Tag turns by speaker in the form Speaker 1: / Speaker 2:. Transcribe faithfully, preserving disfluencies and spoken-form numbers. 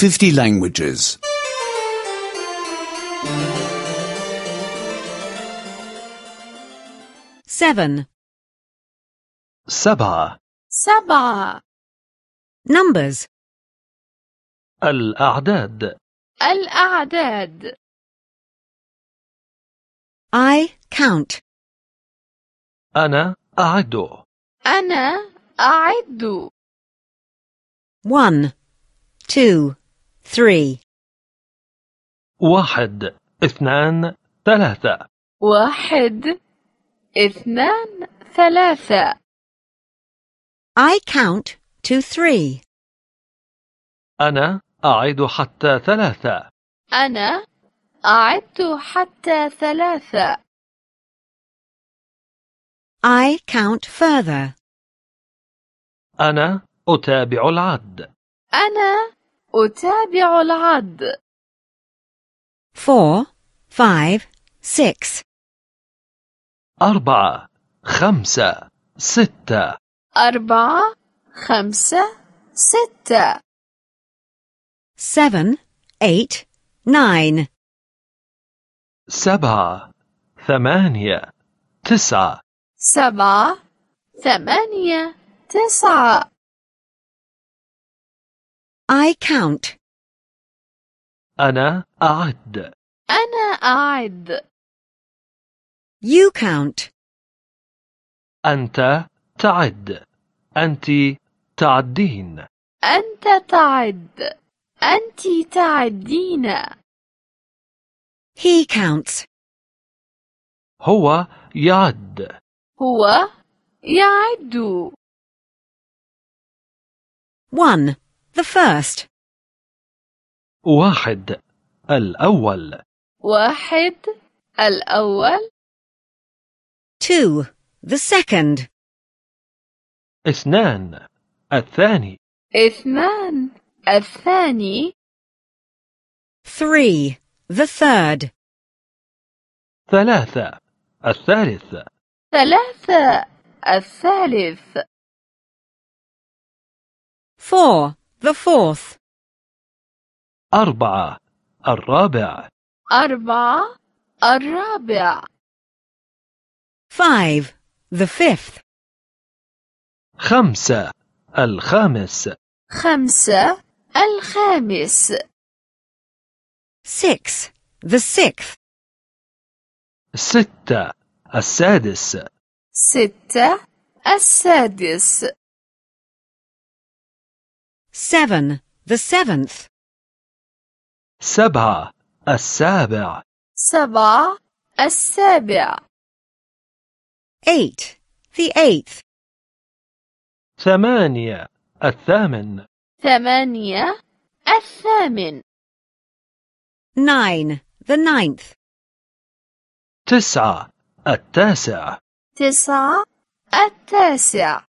Speaker 1: fifty languages.
Speaker 2: Seven.
Speaker 3: سبعة.
Speaker 4: سبعة.
Speaker 2: Numbers.
Speaker 3: الأعداد.
Speaker 4: الأعداد.
Speaker 2: I count.
Speaker 3: أنا أعد.
Speaker 4: أنا أعد.
Speaker 2: One, two, three.
Speaker 3: واحد، اثنان، ثلاثة.
Speaker 4: واحد، اثنان، ثلاثة.
Speaker 2: I count to three.
Speaker 3: أنا أعد حتى ثلاثة.
Speaker 4: أنا أعد حتى ثلاثة.
Speaker 2: I count further.
Speaker 3: أنا أتابع العد.
Speaker 4: أنا أتابع العد.
Speaker 2: Four, five, six.
Speaker 3: أربعة، خمسة، ستة.
Speaker 4: أربعة، خمسة، ستة.
Speaker 2: Seven, eight, nine.
Speaker 3: سبعة، ثمانية، تسعة.
Speaker 4: سبعة، ثمانية، تسعة.
Speaker 2: I count.
Speaker 3: أنا أعد.
Speaker 4: أنا أعد.
Speaker 2: You count.
Speaker 3: أنت تعد. أنت تعدين.
Speaker 4: أنت تعد. أنت تعدين.
Speaker 2: He counts.
Speaker 3: هو يعد.
Speaker 4: هو يعد.
Speaker 2: One, the first.
Speaker 3: واحد، الأول.
Speaker 4: واحد، الأول.
Speaker 2: Two, the second.
Speaker 3: اثنان، الثاني.
Speaker 4: اثنان، الثاني.
Speaker 2: Three, the third.
Speaker 3: ثلاثة، الثالث.
Speaker 4: ثلاثة، الثالث.
Speaker 2: Four, the fourth.
Speaker 3: أربعة، الرابع.
Speaker 4: أربعة، الرابع.
Speaker 2: Five, the fifth.
Speaker 3: خمسة، الخامس.
Speaker 4: خمسة، الخامس.
Speaker 2: Six, the sixth.
Speaker 3: ستة، السادس.
Speaker 4: ستة، السادس.
Speaker 2: Seven, the seventh.
Speaker 3: سبعة، السابع.
Speaker 4: سبعة، السابع.
Speaker 2: Eight, the eighth.
Speaker 3: ثمانية، الثامن.
Speaker 4: ثمانية، الثامن.
Speaker 2: Nine, the ninth.
Speaker 3: تسعة، التاسع.
Speaker 4: تسعة، التاسع.